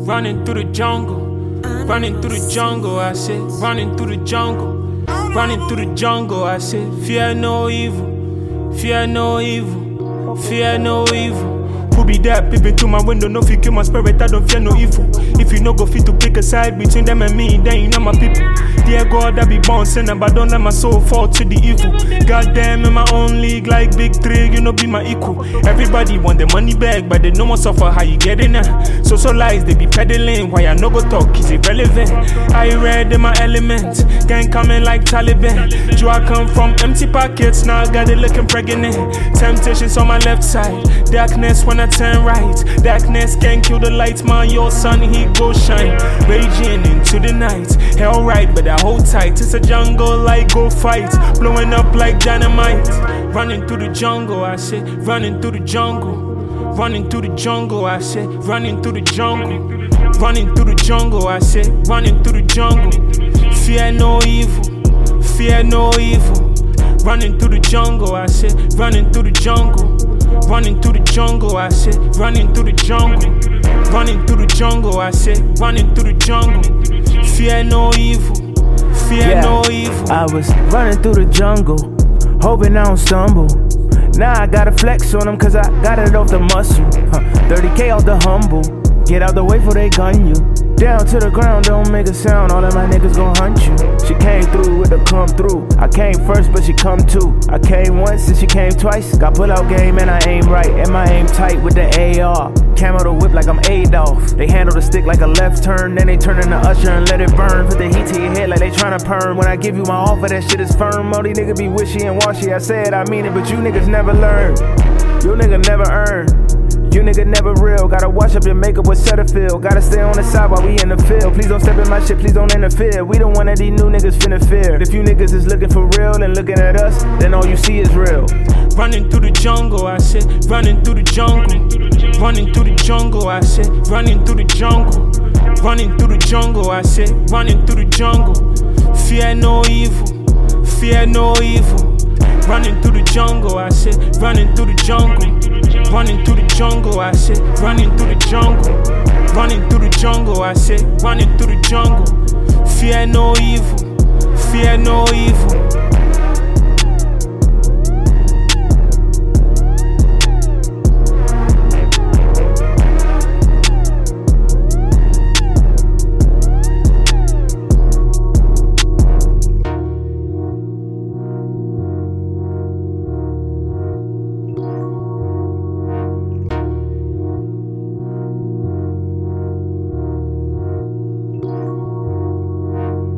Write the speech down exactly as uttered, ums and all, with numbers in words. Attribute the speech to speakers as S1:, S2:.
S1: running through the jungle, running through the jungle, I said, running through the jungle, running through the jungle, I said, fear no evil, fear no evil, fear no evil. Who be that peeping through my window? No fit kill my spirit, I don't fear no evil. If you no go fit to pick a side between them and me, then you know my people. Dear God, I be born sinner, but don't let my soul fall to the evil. Goddamn, in my own league, like big three, you know be my equal. Everybody want the money back, but they no one suffer how you get in there. So so lies, they be peddling, why I no go talk is irrelevant. I read in my element, gang coming like Taliban. Do I come from empty pockets, now I got it looking pregnant. Temptations on my left side, darkness when I turn right. Darkness can't kill the light, man, your sun, he go shine. Raging into the night, hell right, but I hold tight. It's a jungle, like go fight, blowing up like dynamite. Running through the jungle, I say, running through the jungle. Running through the jungle, I say, running through the jungle. Running through the jungle, I say, running through the jungle. Fear no evil, fear no evil. Running through the jungle, I say, running through the jungle. Running through the jungle, I say, running through the jungle. Running through the jungle, I say, running through the jungle. Fear no evil, fear
S2: yeah,
S1: no evil.
S2: I was running through the jungle, hoping I don't stumble. Now I gotta flex on them cause I got it off the muscle. Huh. thirty K off the humble, get out the way before they gun you. Down to the ground, don't make a sound, all of my niggas gon' hunt you. She came through with the come through. I came first, but she come too. I came once and she came twice. Got pull out game and I aim right, and my aim tight with the A R. Camo the whip like I'm Adolf. They handle the stick like a left turn, then they turn into Usher and let it burn. Put the heat to your head like they tryna perm. When I give you my offer, that shit is firm. All these niggas be wishy and washy. I said I mean it, but you niggas never learn. You nigga never earn. You nigga never real, gotta wash up your makeup with Cetaphil. Gotta stay on the side while we in the field. Please don't step in my shit, please don't interfere. We don't want these new niggas finna fear. If you niggas is looking for real and looking at us, then all you see is real.
S1: Running through the jungle, I said, running through the jungle. Running through the jungle, I said, running through the jungle. Running through the jungle, I said, running through the jungle. Fear no evil, fear no evil. Running through the jungle, I said, running through the jungle. Running through the jungle, I said, running through the jungle. Running through the jungle, I said, running through the jungle. Fear no evil, fear no evil.